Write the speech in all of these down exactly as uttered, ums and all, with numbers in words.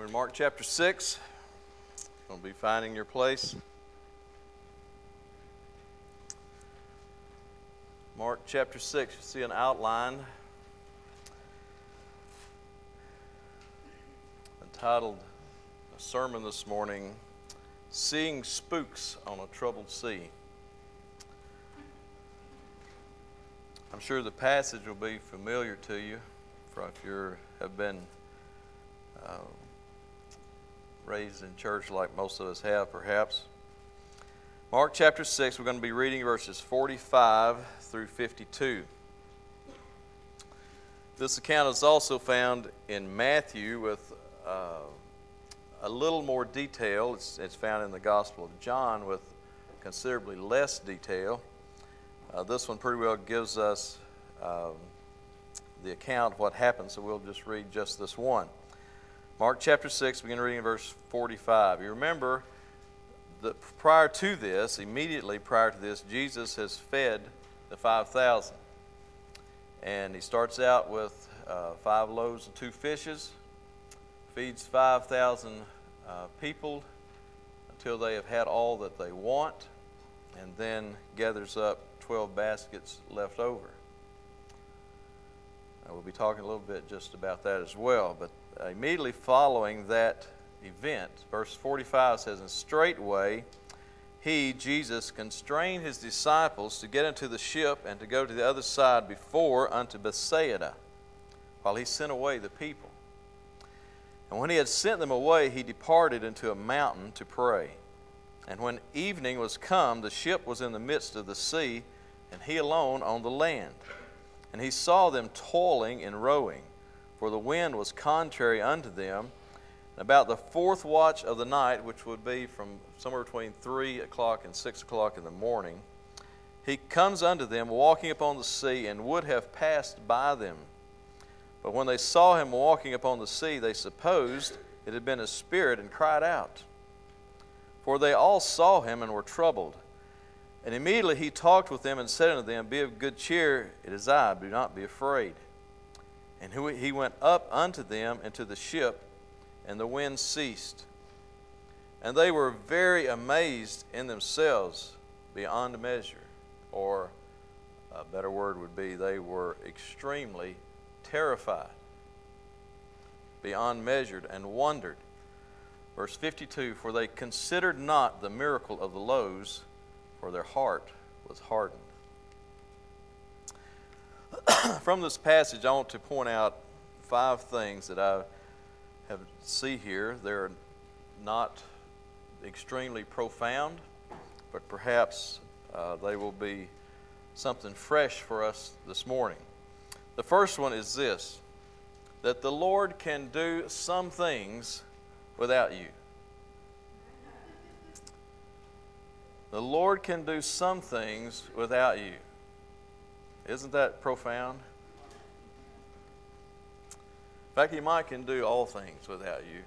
We're in Mark chapter six. Going to be finding your place. Mark chapter six, you see an outline entitled a sermon this morning, Seeing Spooks on a Troubled Sea. I'm sure the passage will be familiar to you for if you have been uh, raised in church like most of us have, perhaps. Mark chapter six, we're going to be reading verses forty-five through fifty-two. This account is also found in Matthew with uh, a little more detail. It's, it's found in the Gospel of John with considerably less detail. Uh, this one pretty well gives us um, the account of what happened, so we'll just read just this one. Mark chapter six, begin reading in verse forty-five. You remember that prior to this, immediately prior to this, Jesus has fed the five thousand. And he starts out with uh, five loaves and two fishes, feeds five thousand uh, people until they have had all that they want, and then gathers up twelve baskets left over. Uh, we'll be talking a little bit just about that as well, but uh, immediately following that event, verse forty-five says, "And straightway he, Jesus, constrained his disciples to get into the ship and to go to the other side before unto Bethsaida, while he sent away the people. And when he had sent them away, he departed into a mountain to pray. And when evening was come, the ship was in the midst of the sea, and he alone on the land. And he saw them toiling and rowing, for the wind was contrary unto them. And about the fourth watch of the night, which would be from somewhere between three o'clock and six o'clock in the morning, he comes unto them walking upon the sea, and would have passed by them. But when they saw him walking upon the sea, they supposed it had been a spirit, and cried out. For they all saw him and were troubled. And immediately he talked with them and said unto them, Be of good cheer, it is I, do not be afraid. And he went up unto them into the ship, and the wind ceased. And they were very amazed in themselves beyond measure. Or a better word would be, they were extremely terrified beyond measure, and wondered. Verse fifty-two, For they considered not the miracle of the loaves, for their heart was hardened. From this passage, I want to point out five things that I have see here. They're not extremely profound, but perhaps uh, they will be something fresh for us this morning. The first one is this, that the Lord can do some things without you. The Lord can do some things without you. Isn't that profound? In fact, He might can do all things without you.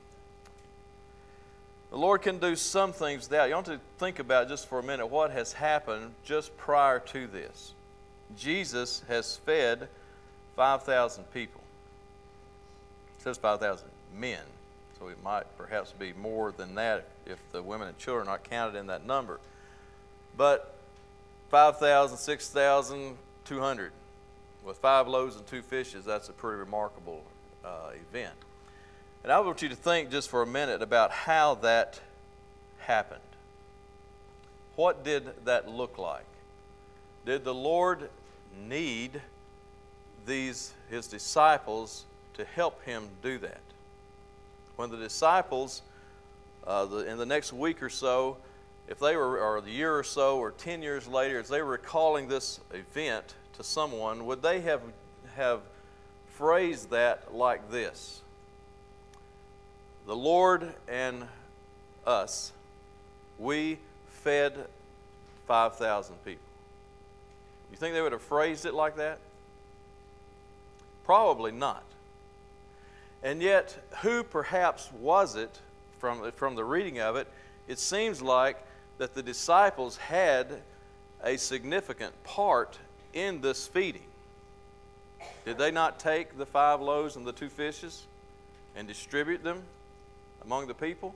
The Lord can do some things without you. I want to think about just for a minute what has happened just prior to this. Jesus has fed five thousand people. It says five thousand men. So it might perhaps be more than that if the women and children are not counted in that number. But five thousand, six thousand, two hundred. With five loaves and two fishes, that's a pretty remarkable uh, event. And I want you to think just for a minute about how that happened. What did that look like? Did the Lord need these his disciples to help him do that? When the disciples, uh, the, in the next week or so, if they were, or the year or so, or ten years later, as they were recalling this event to someone, would they have have phrased that like this? The Lord and us, we fed five thousand people. You think they would have phrased it like that? Probably not. And yet, who perhaps was it, from, from the reading of it, it seems like that the disciples had a significant part in this feeding. Did they not take the five loaves and the two fishes and distribute them among the people?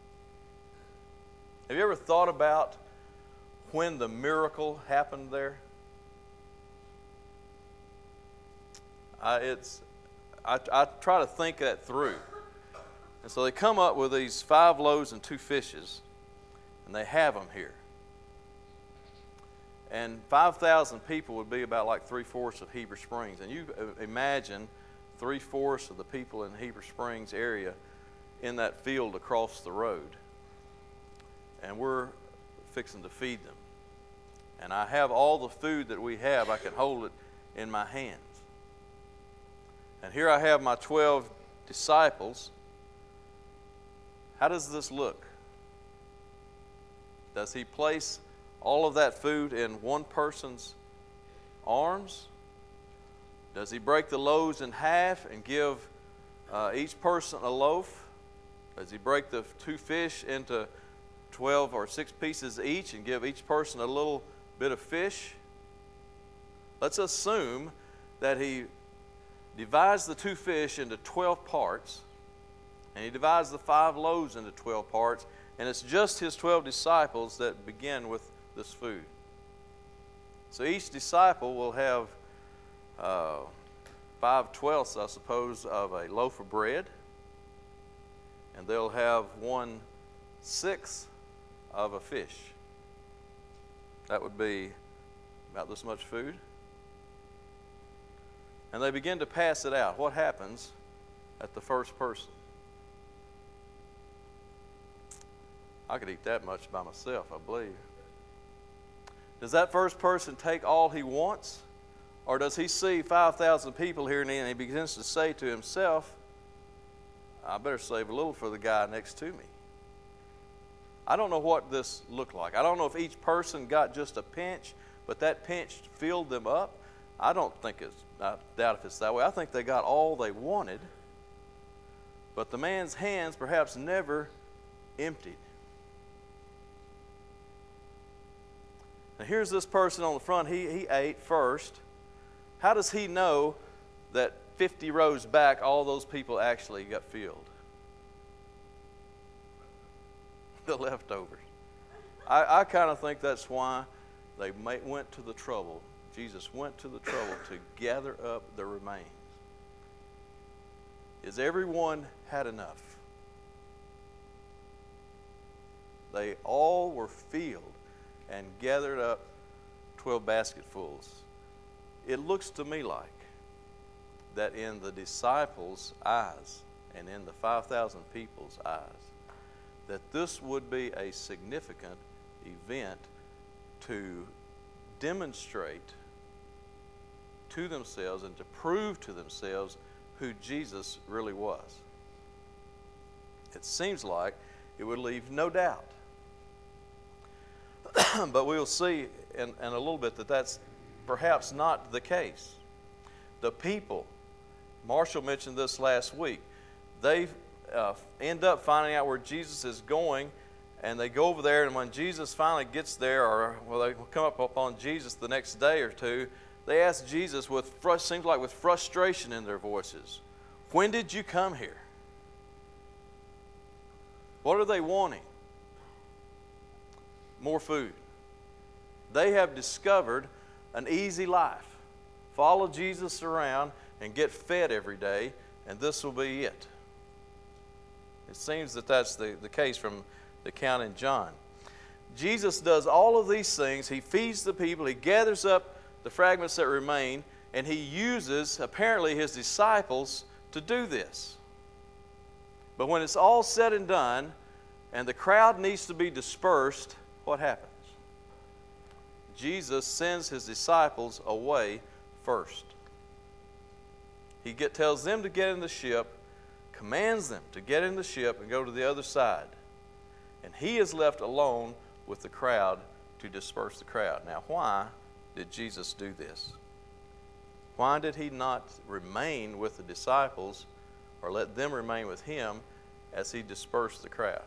Have you ever thought about when the miracle happened there? I, it's, I, I try to think that through. And so they come up with these five loaves and two fishes, and they have them here. And five thousand people would be about like three-fourths of Heber Springs. And you imagine three-fourths of the people in the Heber Springs area in that field across the road. And we're fixing to feed them. And I have all the food that we have. I can hold it in my hands. And here I have my twelve disciples. How does this look? Does he place all of that food in one person's arms? Does he break the loaves in half and give uh, each person a loaf? Does he break the two fish into twelve or six pieces each and give each person a little bit of fish? Let's assume that he divides the two fish into twelve parts, and he divides the five loaves into twelve parts, and it's just his twelve disciples that begin with this food. So each disciple will have uh, five twelfths, I suppose, of a loaf of bread, and they'll have one sixth of a fish. That would be about this much food. And they begin to pass it out. What happens at the first person? I could eat that much by myself, I believe. Does that first person take all he wants? Or does he see five thousand people here and he begins to say to himself, I better save a little for the guy next to me? I don't know what this looked like. I don't know if each person got just a pinch, but that pinch filled them up. I don't think it's, I doubt if it's that way. I think they got all they wanted, but the man's hands perhaps never emptied. Now here's this person on the front. He, he ate first. How does he know that fifty rows back all those people actually got filled? The leftovers. I, I kind of think that's why they may, went to the trouble. Jesus went to the trouble to gather up the remains. Is everyone had enough? They all were filled and gathered up twelve basketfuls. It looks to me like that in the disciples' eyes and in the five thousand people's eyes, that this would be a significant event to demonstrate to themselves and to prove to themselves who Jesus really was. It seems like it would leave no doubt. But we'll see in, in a little bit that that's perhaps not the case. The people, Marshall mentioned this last week, they uh, end up finding out where Jesus is going, and they go over there, and when Jesus finally gets there, or well, they come up upon Jesus the next day or two, they ask Jesus, with seems like with frustration in their voices, when did you come here? What are they wanting? More food. They have discovered an easy life. Follow Jesus around and get fed every day, and this will be it. It seems that that's the, the case from the account in John. Jesus does all of these things. He feeds the people. He gathers up the fragments that remain, and he uses, apparently, his disciples to do this. But when it's all said and done, and the crowd needs to be dispersed, what happens? Jesus sends his disciples away first. He get, tells them to get in the ship, commands them to get in the ship and go to the other side. And he is left alone with the crowd to disperse the crowd. Now, why did Jesus do this? Why did he not remain with the disciples or let them remain with him as he dispersed the crowd?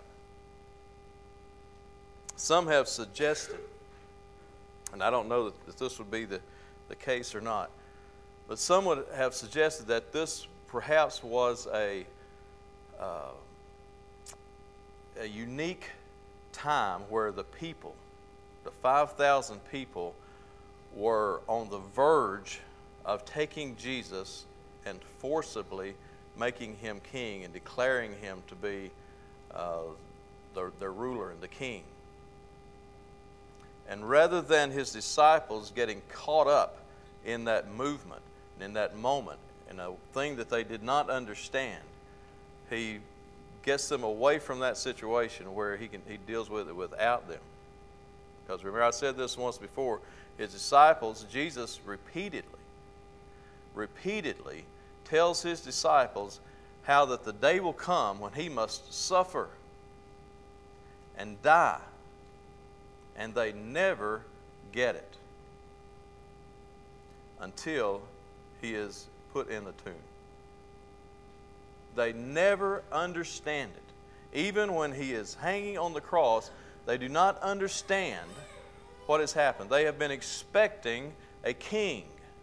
Some have suggested, and I don't know that this would be the, the case or not, but some would have suggested that this perhaps was a uh, a unique time where the people, the five thousand people, were on the verge of taking Jesus and forcibly making him king and declaring him to be uh, their, their ruler and the king. And rather than his disciples getting caught up in that movement and in that moment, in a thing that they did not understand, he gets them away from that situation where he can he deals with it without them. Because remember, I said this once before, his disciples, Jesus repeatedly, repeatedly tells his disciples how that the day will come when he must suffer and die, and they never get it until he is put in the tomb. They never understand it. Even when he is hanging on the cross, they do not understand what has happened. They have been expecting a king.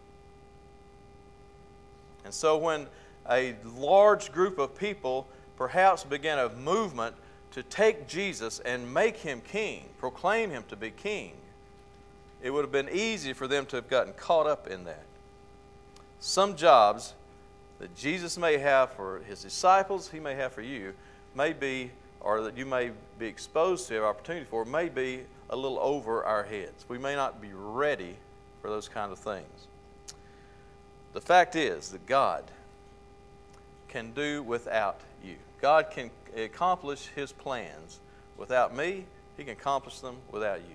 And so when a large group of people perhaps began a movement to take Jesus and make him king, proclaim him to be king, it would have been easy for them to have gotten caught up in that. Some jobs that Jesus may have for his disciples, he may have for you, may be, or that you may be exposed to, have opportunity for, may be a little over our heads. We may not be ready for those kind of things. The fact is that God can do without you. God can accomplish his plans without me. He can accomplish them without you.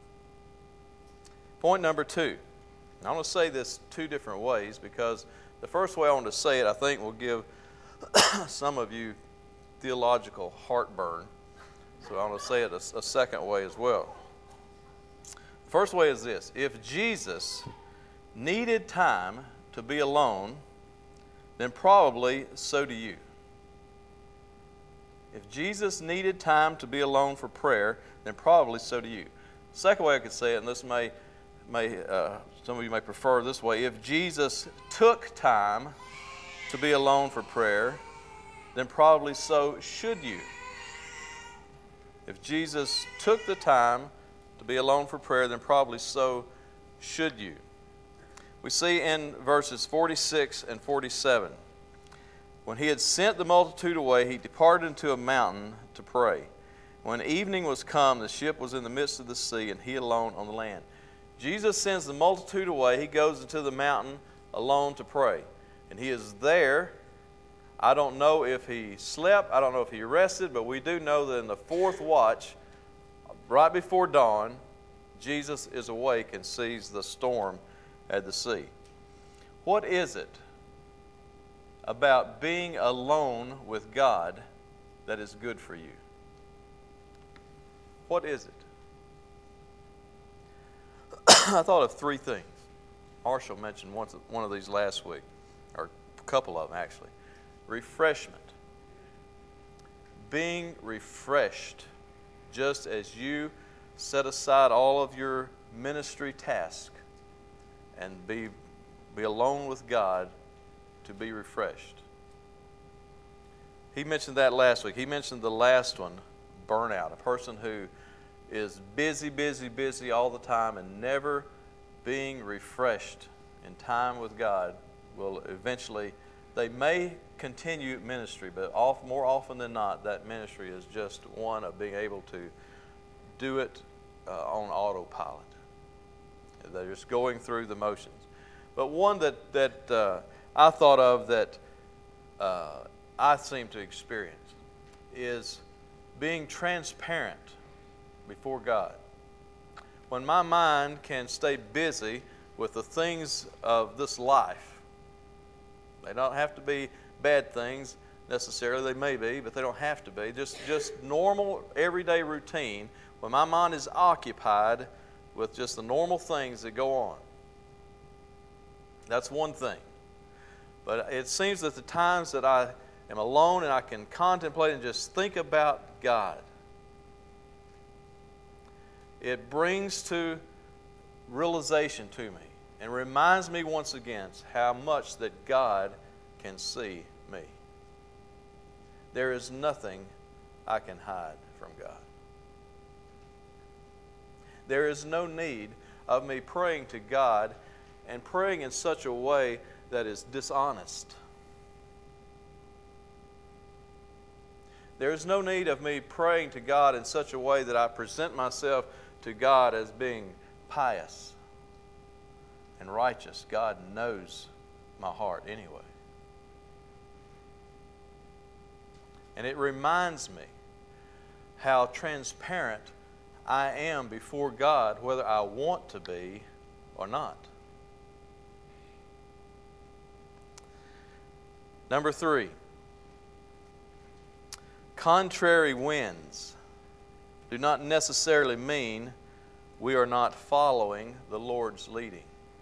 Point number two. And I'm going to say this two different ways because the first way I want to say it, I think, will give some of you theological heartburn. So I'm going to say it a, a second way as well. The first way is this. If Jesus needed time to be alone, then probably so do you. If Jesus needed time to be alone for prayer, then probably so do you. Second way I could say it, and this may, may uh, some of you may prefer this way, if Jesus took time to be alone for prayer, then probably so should you. If Jesus took the time to be alone for prayer, then probably so should you. We see in verses forty-six and forty-seven, when he had sent the multitude away, he departed into a mountain to pray. When evening was come, the ship was in the midst of the sea, and he alone on the land. Jesus sends the multitude away. He goes into the mountain alone to pray. And he is there. I don't know if he slept. I don't know if he rested. But we do know that in the fourth watch, right before dawn, Jesus is awake and sees the storm at the sea. What is it about being alone with God that is good for you? What is it? I thought of three things. Marshall mentioned one one of these last week, or a couple of them actually. Refreshment. Being refreshed, just as you set aside all of your ministry tasks and be, be alone with God to be refreshed. He mentioned that last week. He mentioned the last one, burnout, a person who is busy, busy, busy all the time and never being refreshed in time with God will eventually, they may continue ministry, but off, more often than not, that ministry is just one of being able to do it uh, on autopilot. They're just going through the motions. But one that, that uh, I thought of that uh, I seem to experience is being transparent before God. When my mind can stay busy with the things of this life, they don't have to be bad things necessarily, they may be, but they don't have to be. Just, just normal, everyday routine, when my mind is occupied with just the normal things that go on. That's one thing. But it seems that the times that I am alone and I can contemplate and just think about God, it brings to realization to me and reminds me once again how much that God can see me. There is nothing I can hide from God. There is no need of me praying to God and praying in such a way that is dishonest. There is no need of me praying to God in such a way that I present myself to God as being pious and righteous. God knows my heart anyway. And it reminds me how transparent I am before God, whether I want to be or not. Number three, contrary winds do not necessarily mean we are not following the Lord's leading.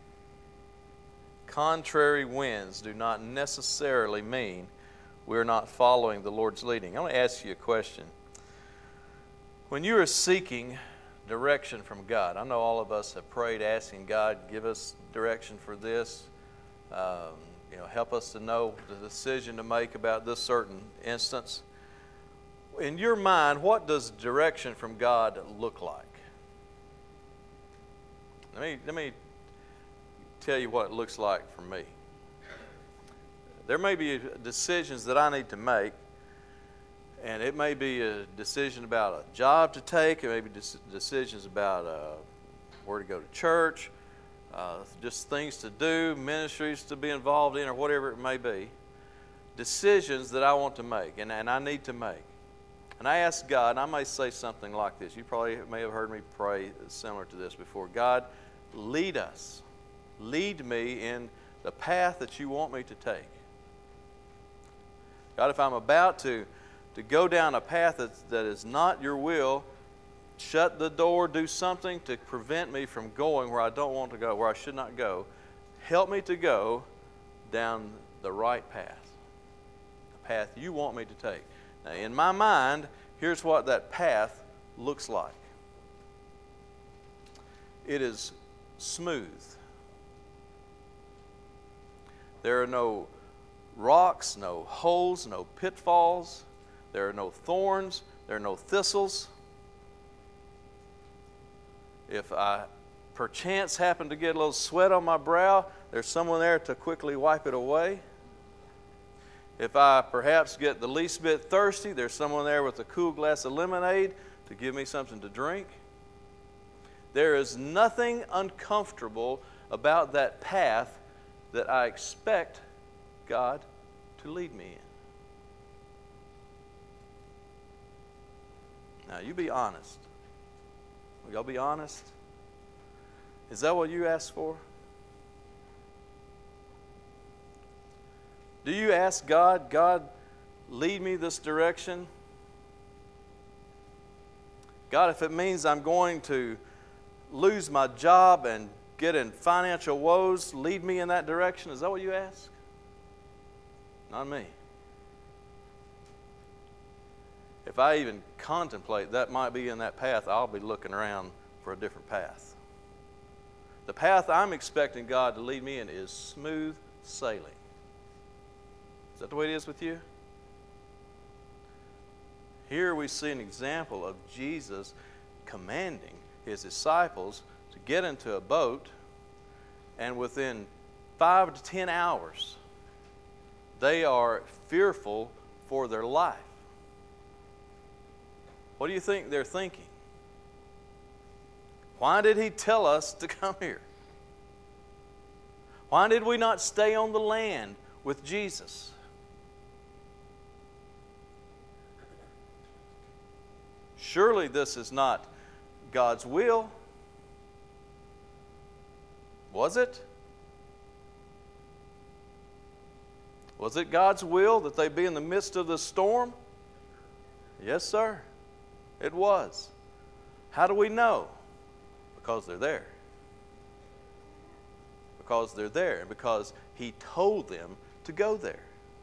Contrary winds do not necessarily mean we're not following the Lord's leading. I want to ask you a question. When you are seeking direction from God, I know all of us have prayed asking God, give us direction for this, um, you know, help us to know the decision to make about this certain instance. In your mind, what does direction from God look like? Let me, let me tell you what it looks like for me. There may be decisions that I need to make, and it may be a decision about a job to take, it may be decisions about uh, where to go to church, uh, just things to do, ministries to be involved in, or whatever it may be. Decisions that I want to make, and, and I need to make. And I ask God, and I may say something like this. You probably may have heard me pray similar to this before. God, lead us. Lead me in the path that you want me to take. God, if I'm about to, to go down a path that, that is not your will, shut the door, do something to prevent me from going where I don't want to go, where I should not go. Help me to go down the right path, the path you want me to take. Now, in my mind, here's what that path looks like. It is smooth. There are no rocks, no holes, no pitfalls. There are no thorns. There are no thistles. If I perchance happen to get a little sweat on my brow, there's someone there to quickly wipe it away. If I perhaps get the least bit thirsty, there's someone there with a cool glass of lemonade to give me something to drink. There is nothing uncomfortable about that path that I expect God to lead me in. Now, you be honest. Will y'all be honest? Is that what you asked for? Do you ask God, God, lead me this direction? God, if it means I'm going to lose my job and get in financial woes, lead me in that direction. Is that what you ask? Not me. If I even contemplate that might be in that path, I'll be looking around for a different path. The path I'm expecting God to lead me in is smooth sailing. Is that the way it is with you? Here we see an example of Jesus commanding his disciples to get into a boat, and within five to ten hours, they are fearful for their life. What do you think they're thinking? Why did he tell us to come here? Why did we not stay on the land with Jesus? Surely this is not God's will. Was it? Was it God's will that they be in the midst of the storm? Yes, sir. It was. How do we know? Because they're there. Because they're there, and because he told them to go there.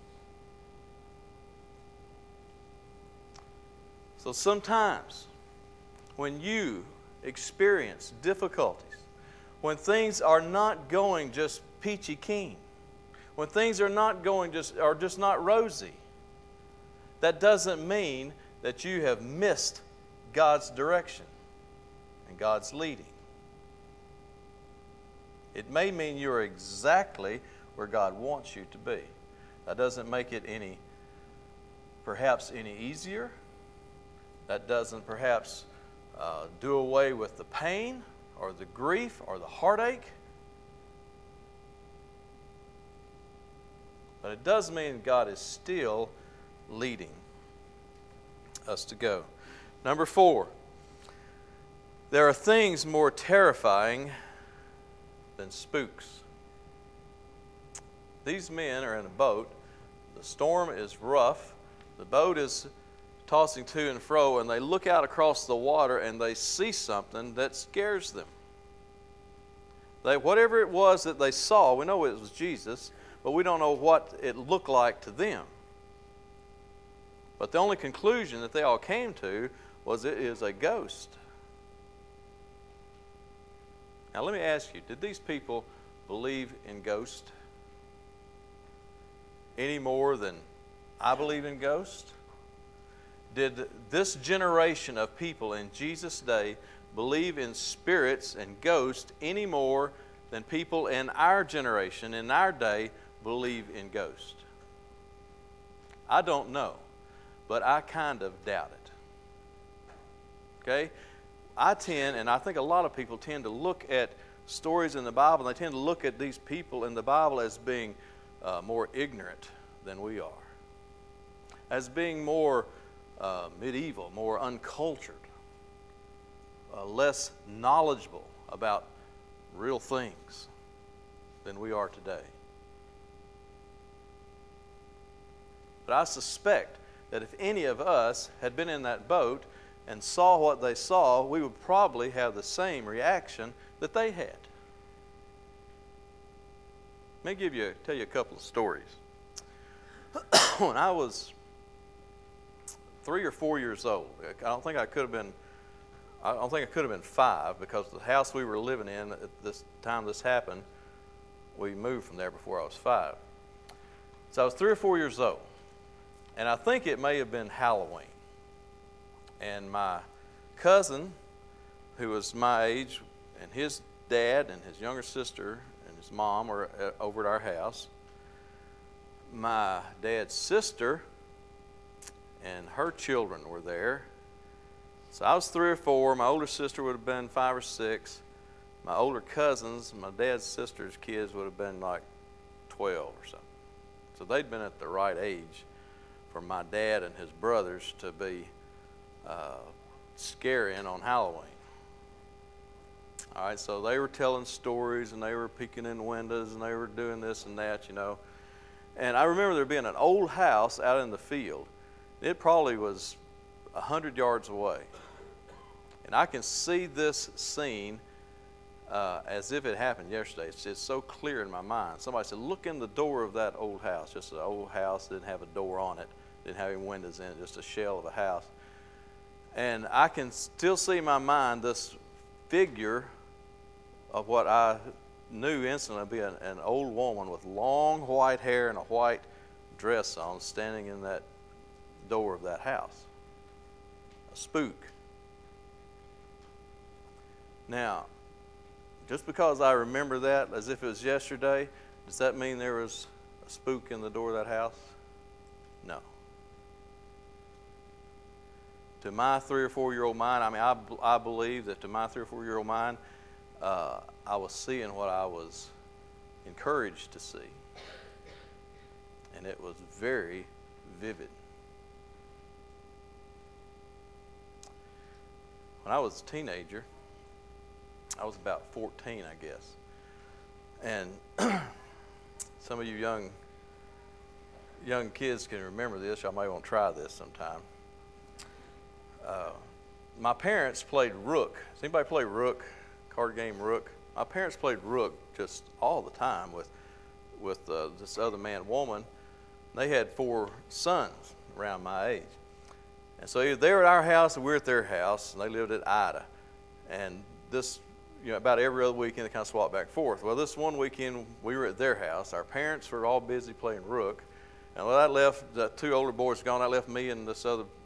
So sometimes when you experience difficulties, when things are not going just peachy keen, when things are not going just are just not rosy, that doesn't mean that you have missed God's direction and God's leading. It may mean you're exactly where God wants you to be. That doesn't make it any, perhaps any easier. That doesn't perhaps uh, do away with the pain or the grief or the heartache. But it does mean God is still leading us to go. Number four, there are things more terrifying than spooks. These men are in a boat. The storm is rough. The boat is tossing to and fro, and they look out across the water and they see something that scares them. They, whatever it was that they saw, we know it was Jesus, but we don't know what it looked like to them. But the only conclusion that they all came to was it is a ghost. Now let me ask you, did these people believe in ghosts any more than I believe in ghosts? Did this generation of people in Jesus' day believe in spirits and ghosts any more than people in our generation, in our day, believe in ghosts? I don't know, but I kind of doubt it. Okay? I tend, and I think a lot of people tend to look at stories in the Bible, and they tend to look at these people in the Bible as being uh, more ignorant than we are, as being more uh, medieval, more uncultured, uh, less knowledgeable about real things than we are today. But I suspect that if any of us had been in that boat and saw what they saw, we would probably have the same reaction that they had. Let me give you, tell you a couple of stories. When I was three or four years old, I don't think I could have been, I don't think I could have been five, because the house we were living in at this time this happened, we moved from there before I was five. So I was three or four years old, and I think it may have been Halloween. And my cousin, who was my age, and his dad and his younger sister and his mom were over at our house. My dad's sister and her children were there. So I was three or four. My older sister would have been five or six. My older cousins, my dad's sister's kids, would have been like twelve or something. So they'd been at the right age for my dad and his brothers to be uh, scaring on Halloween. All right, so they were telling stories, and they were peeking in windows, and they were doing this and that, you know. And I remember there being an old house out in the field. It probably was a hundred yards away. And I can see this scene uh, as if it happened yesterday. It's just so clear in my mind. Somebody said, look in the door of that old house. Just an old house, didn't have a door on it, didn't have any windows in it, just a shell of a house. And I can still see in my mind this figure of what I knew instantly to be an, an old woman with long white hair and a white dress on, standing in that door of that house. A spook. Now, just because I remember that as if it was yesterday, does that mean there was a spook in the door of that house? No. To my three or four year old mind, I mean, I, I believe that to my three or four year old mind, uh, I was seeing what I was encouraged to see. And it was very vivid. When I was a teenager, I was about fourteen, I guess. And some of you young young kids can remember this. Y'all may want to try this sometime. Uh, my parents played Rook. Does anybody play Rook? Card game Rook? My parents played Rook just all the time with with uh, this other man, woman. They had four sons around my age. And so either they were at our house or we were at their house, and they lived at Ida. And this, you know, about every other weekend they kind of swapped back and forth. Well, this one weekend we were at their house. Our parents were all busy playing Rook. And when I left, the two older boys gone, I left me and this other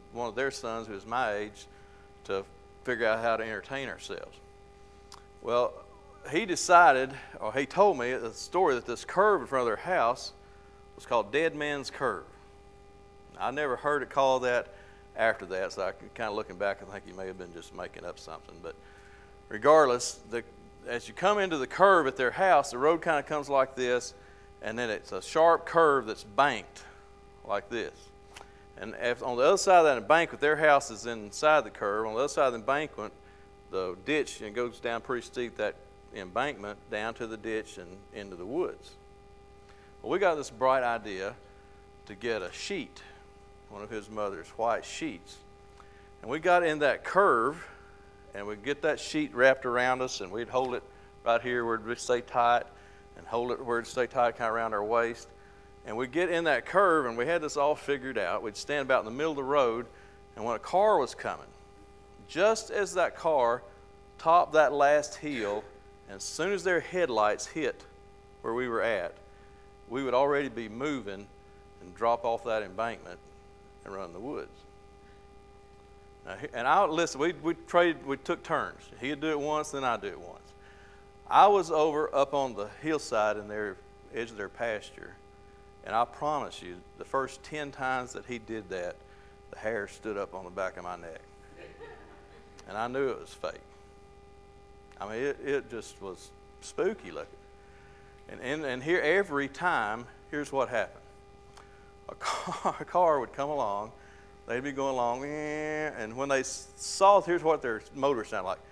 one of their sons who was my age to figure out how to entertain ourselves. Well, he decided, or he told me the story that this curve in front of their house was called Dead Man's Curve. I never heard it called that after that, so I kind of looking back, I think he may have been just making up something. But regardless, the, as you come into the curve at their house, the road kind of comes like this, and then it's a sharp curve that's banked like this. And if, on the other side of that embankment, their house is inside the curve. On the other side of the embankment, the ditch, and it goes down pretty steep, that embankment, down to the ditch and into the woods. Well, we got this bright idea to get a sheet, one of his mother's white sheets. And we got in that curve, and we'd get that sheet wrapped around us, and we'd hold it right here where it'd stay tight, and hold it where it'd stay tight kind of around our waist. And we'd get in that curve, and we had this all figured out. We'd stand about in the middle of the road, and when a car was coming, just as that car topped that last hill, and as soon as their headlights hit where we were at, we would already be moving and drop off that embankment and run in the woods. Now, and I listen, we we traded, we took turns. He'd do it once, then I'd do it once. I was over up on the hillside in their edge of their pasture. And I promise you, the first ten times that he did that, the hair stood up on the back of my neck. And I knew it was fake. I mean, it, it just was spooky looking. And, and, and here, every time, here's what happened. A car, a car would come along, they'd be going along, and when they saw, here's what their motor sounded like.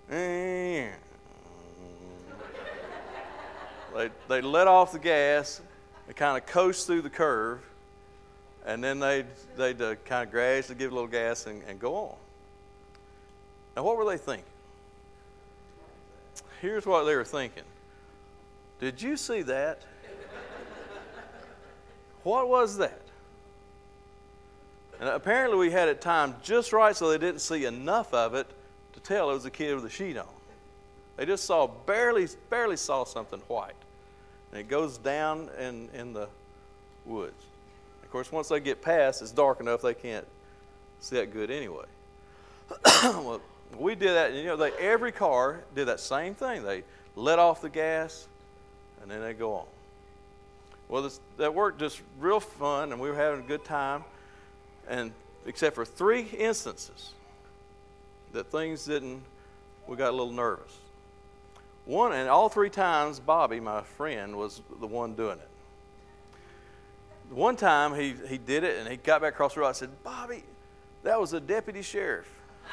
They they let off the gas. They kind of coast through the curve, and then they'd, they'd uh, kind of gradually give a little gas and, and go on. Now, what were they thinking? Here's what they were thinking. Did you see that? What was that? And apparently we had it timed just right so they didn't see enough of it to tell it was a kid with a sheet on. They just saw, barely, barely saw something white. And it goes down in, in the woods. Of course, once they get past, it's dark enough they can't see that good anyway. Well, we did that, and you know, they, every car did that same thing. They let off the gas, and then they go on. Well, this, that worked just real fun, and we were having a good time, and except for three instances that things didn't, we got a little nervous. One, and all three times, Bobby, my friend, was the one doing it. One time, he, he did it, and he got back across the road. I said, Bobby, that was a deputy sheriff.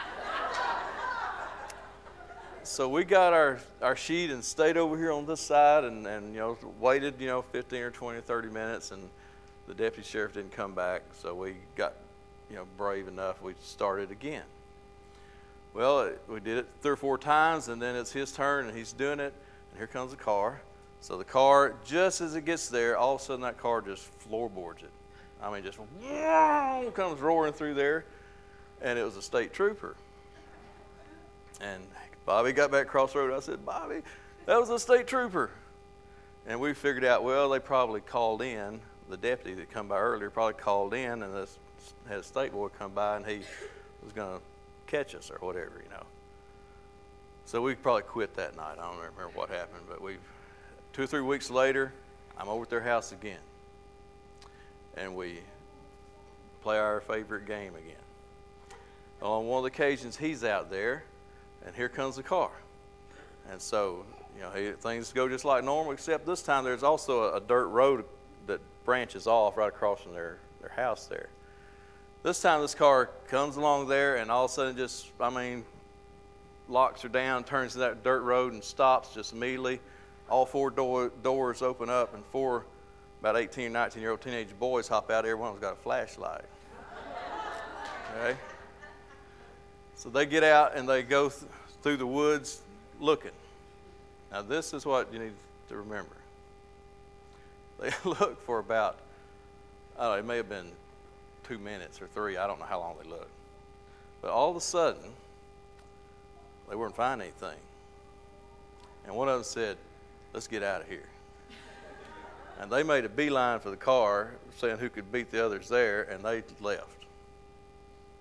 So we got our, our sheet and stayed over here on this side and, and, you know, waited, you know, fifteen or twenty or thirty minutes, and the deputy sheriff didn't come back. So we got, you know, brave enough. We started again. Well, we did it three or four times, and then it's his turn, and he's doing it, and here comes the car. So the car, just as it gets there, all of a sudden that car just floorboards it. I mean, just whoa, comes roaring through there, and it was a state trooper. And Bobby got back across the road. I said, Bobby, that was a state trooper. And we figured out, well, they probably called in, the deputy that come by earlier probably called in, and this, had a state boy come by, and he was going to catch us or whatever, you know. So we probably quit that night. I don't remember what happened, but we, two or three weeks later, I'm over at their house again, and we play our favorite game again. On one of the occasions, he's out there, and here comes the car. And so, you know, he, things go just like normal, except this time there's also a, a dirt road that branches off right across from their, their house there. This time this car comes along there, and all of a sudden just, I mean, locks her down, turns to that dirt road and stops just immediately. All four door, doors open up, and four about eighteen, nineteen-year-old teenage boys hop out. Every one of them's got a flashlight. Okay? So they get out, and they go th- through the woods looking. Now, this is what you need to remember. They look for about, I don't know, it may have been two minutes or three. I don't know how long they looked. But all of a sudden, they weren't finding anything. And one of them said, let's get out of here. And they made a beeline for the car, saying who could beat the others there, and they left.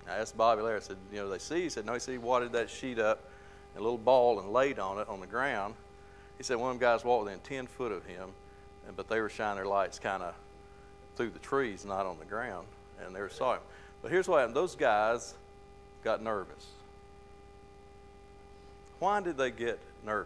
I asked Bobby Lair, I said, you know, they see? He said, no, he said he wadded that sheet up in a little ball and laid on it on the ground. He said one of them guys walked within ten foot of him, and, but they were shining their lights kind of through the trees, not on the ground, and they were saw him. But here's what happened. Those guys got nervous. Why did they get nervous?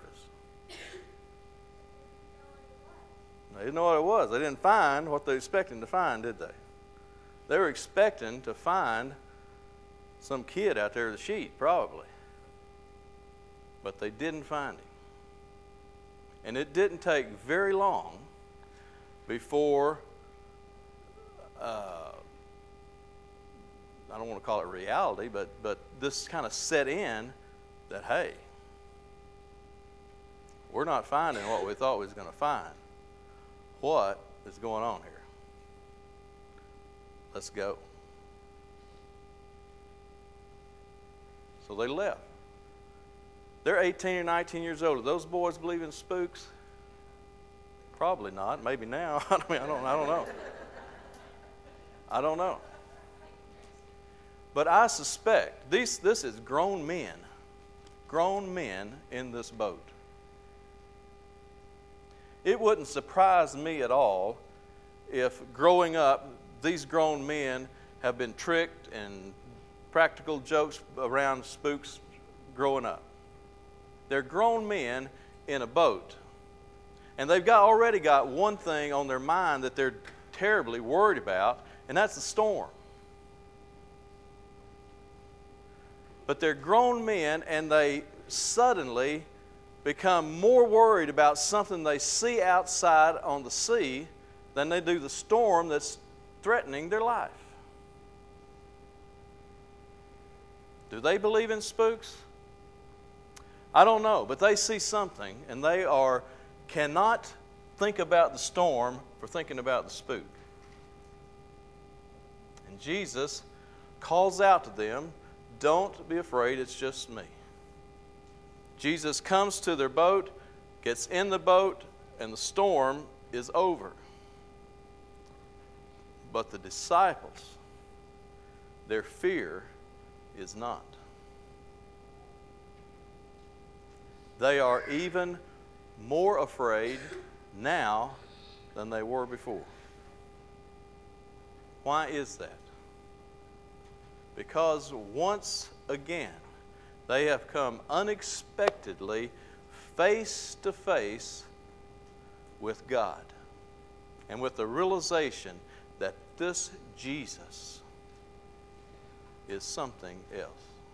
They didn't know what it was. They didn't find what they were expecting to find, did they? They were expecting to find some kid out there with a sheet, probably. But they didn't find him. And it didn't take very long before, uh, I don't want to call it reality, but, but this kind of set in that, hey, we're not finding what we thought we was going to find. What is going on here? Let's go. So they left. They're eighteen or nineteen years old. Do those boys believe in spooks? Probably not. Maybe now. I mean, I don't, I don't know. I don't know. But I suspect these, this is grown men, grown men in this boat. It wouldn't surprise me at all if growing up, these grown men have been tricked and practical jokes around spooks growing up. They're grown men in a boat. And they've got already got one thing on their mind that they're terribly worried about, and that's the storm. But they're grown men, and they suddenly become more worried about something they see outside on the sea than they do the storm that's threatening their life. Do they believe in spooks? I don't know, but they see something, and they are cannot think about the storm for thinking about the spook. And Jesus calls out to them, don't be afraid, it's just me. Jesus comes to their boat, gets in the boat, and the storm is over. But the disciples, their fear is not. They are even more afraid now than they were before. Why is that? Because once again, they have come unexpectedly face to face with God and with the realization that this Jesus is something else.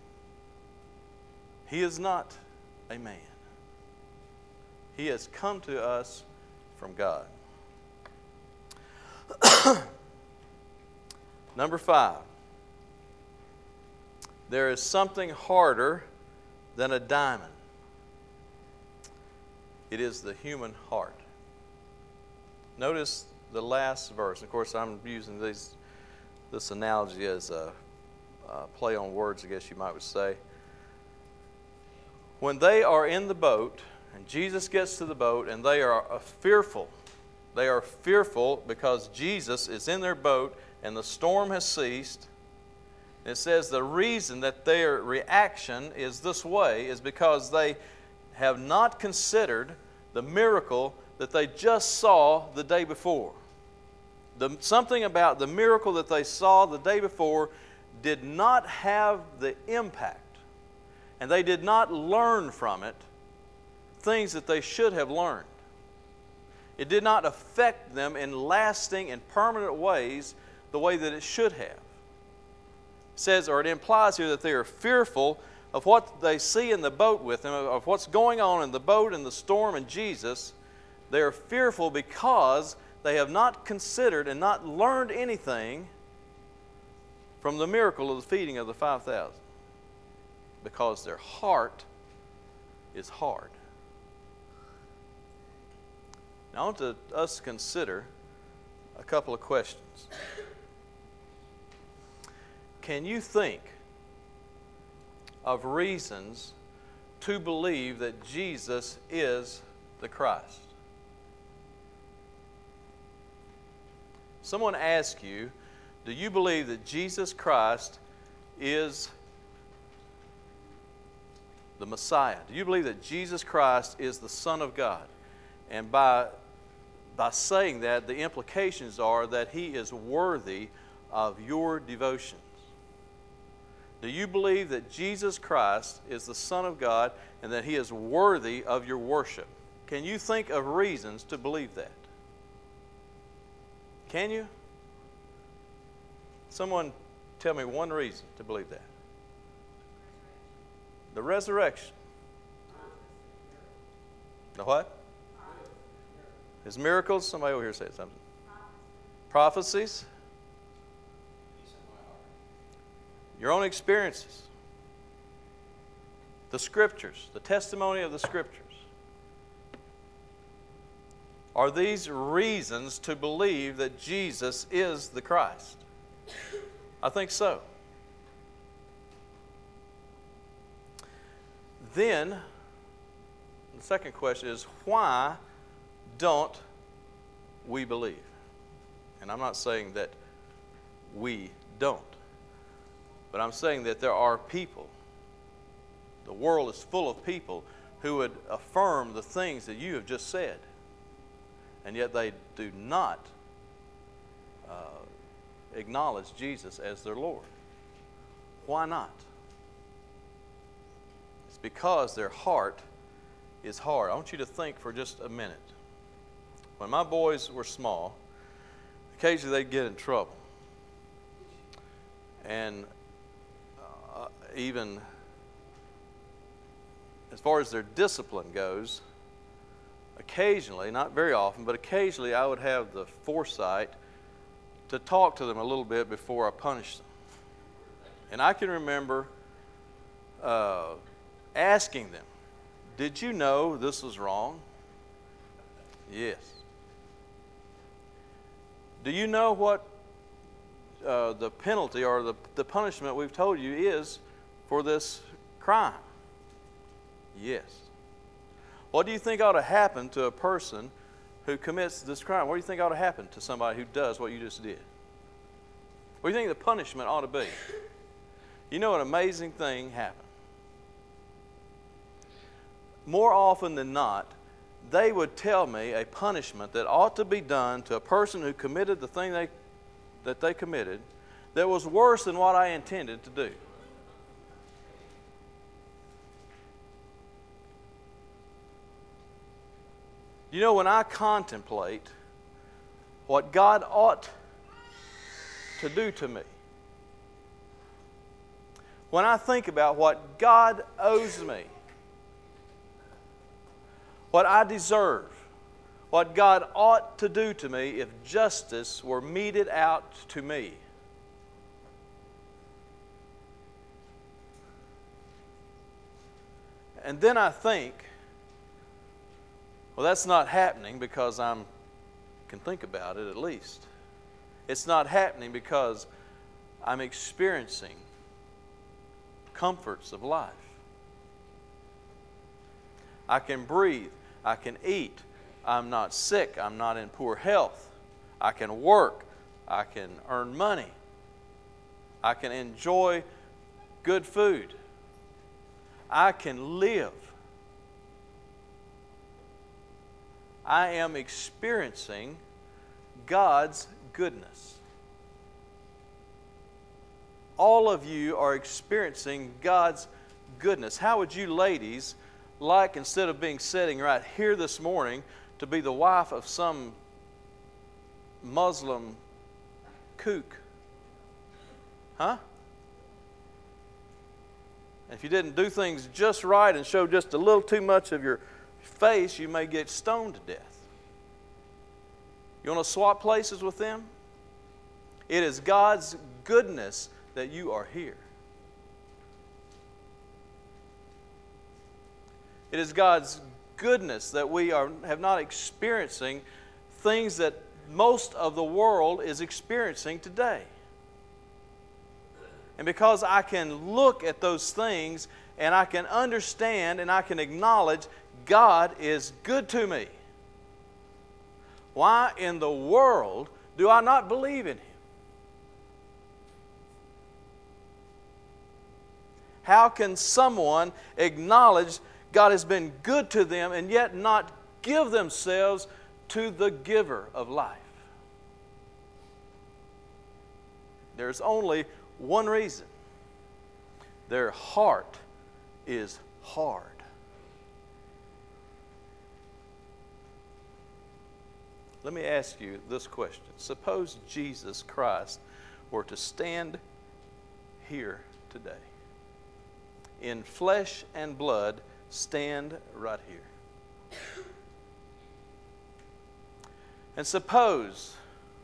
He is not a man. He has come to us from God. Number five. There is something harder than a diamond. It is the human heart. Notice the last verse. Of course, I'm using these, this analogy as a, a play on words, I guess you might say. When they are in the boat, and Jesus gets to the boat, and they are fearful. They are fearful because Jesus is in their boat, and the storm has ceased. It says the reason that their reaction is this way is because they have not considered the miracle that they just saw the day before. The, something about the miracle that they saw the day before did not have the impact, and they did not learn from it things that they should have learned. It did not affect them in lasting and permanent ways the way that it should have. It says, or it implies here, that they are fearful of what they see in the boat with them, of what's going on in the boat and the storm and Jesus. They are fearful because they have not considered and not learned anything from the miracle of the feeding of the five thousand. Because their heart is hard. Now, I want to, us to consider a couple of questions. Can you think of reasons to believe that Jesus is the Christ? Someone asks you, do you believe that Jesus Christ is the Messiah? Do you believe that Jesus Christ is the Son of God? And by, by saying that, the implications are that He is worthy of your devotions. Do you believe that Jesus Christ is the Son of God and that He is worthy of your worship? Can you think of reasons to believe that? Can you? Someone tell me one reason to believe that. The resurrection. The what? His miracles. Somebody over here said something. Prophecies. Your own experiences. The Scriptures. The testimony of the Scriptures. Are these reasons to believe that Jesus is the Christ? I think so. Then, the second question is, why don't we believe? And I'm not saying that we don't, but I'm saying that there are people, the world is full of people who would affirm the things that you have just said, and yet they do not uh, acknowledge Jesus as their Lord. Why not? It's because their heart is hard. I want you to think for just a minute. When my boys were small, occasionally they'd get in trouble. And uh, even as far as their discipline goes, occasionally, not very often, but occasionally I would have the foresight to talk to them a little bit before I punished them. And I can remember uh, asking them, did you know this was wrong? Yes. Do you know what uh, the penalty or the, the punishment we've told you is for this crime? Yes. What do you think ought to happen to a person who commits this crime? What do you think ought to happen to somebody who does what you just did? What do you think the punishment ought to be? You know, an amazing thing happened. More often than not, they would tell me a punishment that ought to be done to a person who committed the thing they, that they committed that was worse than what I intended to do. You know, when I contemplate what God ought to do to me, when I think about what God owes me, what I deserve, what God ought to do to me if justice were meted out to me, and then I think, well, that's not happening because I can think about it at least. It's not happening because I'm experiencing comforts of life. I can breathe. I can eat. I'm not sick. I'm not in poor health. I can work. I can earn money. I can enjoy good food. I can live. I am experiencing God's goodness. All of you are experiencing God's goodness. How would you ladies like, instead of being sitting right here this morning, to be the wife of some Muslim kook? Huh? If you didn't do things just right and show just a little too much of your face, you may get stoned to death. You want to swap places with them? It is God's goodness that you are here. It is God's goodness that we are have not experiencing things that most of the world is experiencing today. And because I can look at those things and I can understand and I can acknowledge God is good to me, why in the world do I not believe in Him? How can someone acknowledge God has been good to them and yet not give themselves to the giver of life? There's only one reason. Their heart is hard. Let me ask you this question. Suppose Jesus Christ were to stand here today. In flesh and blood, stand right here. And suppose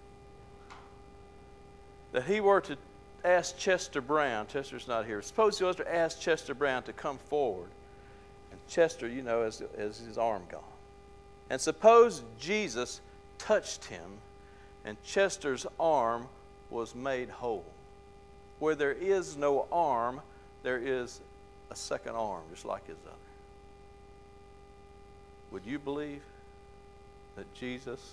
that he were to ask Chester Brown, Chester's not here, suppose he was to ask Chester Brown to come forward, and Chester, you know, has, has his arm gone. And suppose Jesus touched him and Chester's arm was made whole. Where there is no arm, there is a second arm, just like his other. Would you believe that Jesus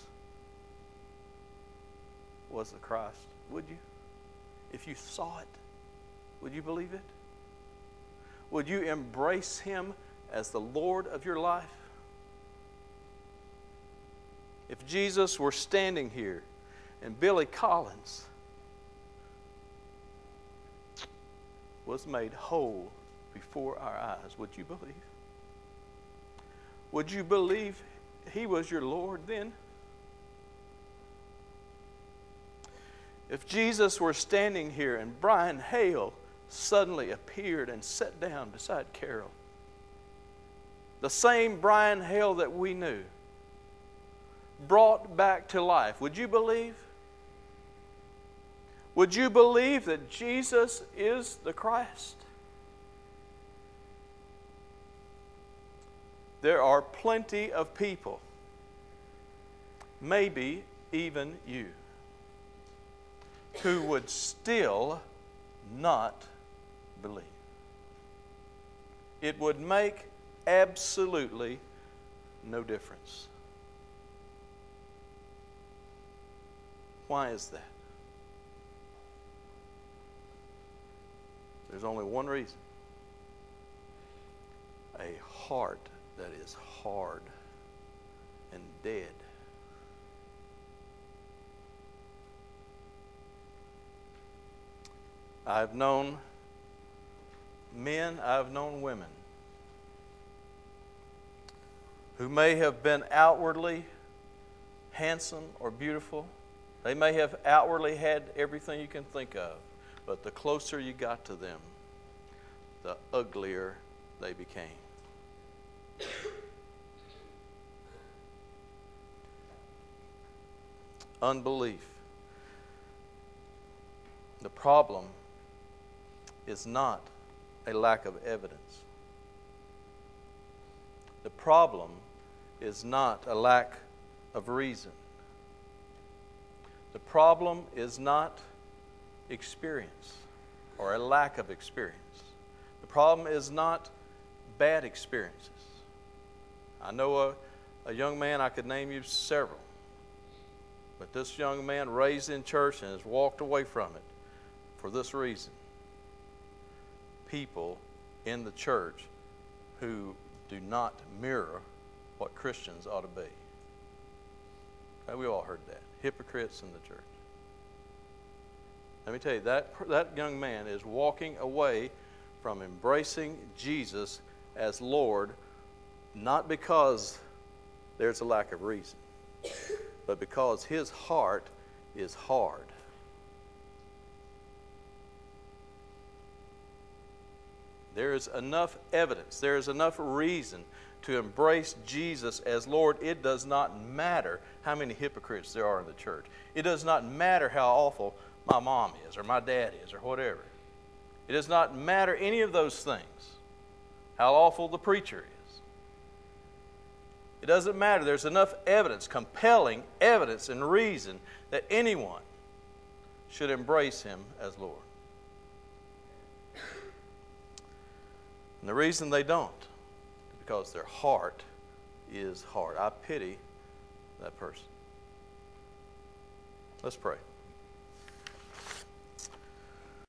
was the Christ? Would you? If you saw it, would you believe it? Would you embrace him as the Lord of your life? If Jesus were standing here and Billy Collins was made whole before our eyes, would you believe? Would you believe he was your Lord then? If Jesus were standing here and Brian Hale suddenly appeared and sat down beside Carol, the same Brian Hale that we knew, brought back to life, would you believe? Would you believe that Jesus is the Christ? There are plenty of people, maybe even you, who would still not believe. It would make absolutely no difference. Why is that? There's only one reason. A heart that is hard and dead. I've known men, I've known women who may have been outwardly handsome or beautiful. They may have outwardly had everything you can think of, but the closer you got to them, the uglier they became. Unbelief. The problem is not a lack of evidence. The problem is not a lack of reason. The problem is not experience or a lack of experience. The problem is not bad experiences. I know a, a young man, I could name you several, but this young man raised in church and has walked away from it for this reason. People in the church who do not mirror what Christians ought to be. Okay, we all heard that. Hypocrites in the church. Let me tell you, that, that young man is walking away from embracing Jesus as Lord, not because there's a lack of reason, but because his heart is hard. There is enough evidence, there is enough reason to embrace Jesus as Lord. It does not matter how many hypocrites there are in the church. It does not matter how awful my mom is or my dad is or whatever. It does not matter any of those things. How awful the preacher is. It doesn't matter. There's enough evidence, compelling evidence and reason that anyone should embrace him as Lord. And the reason they don't is because their heart is hard. I pity that person. Let's pray.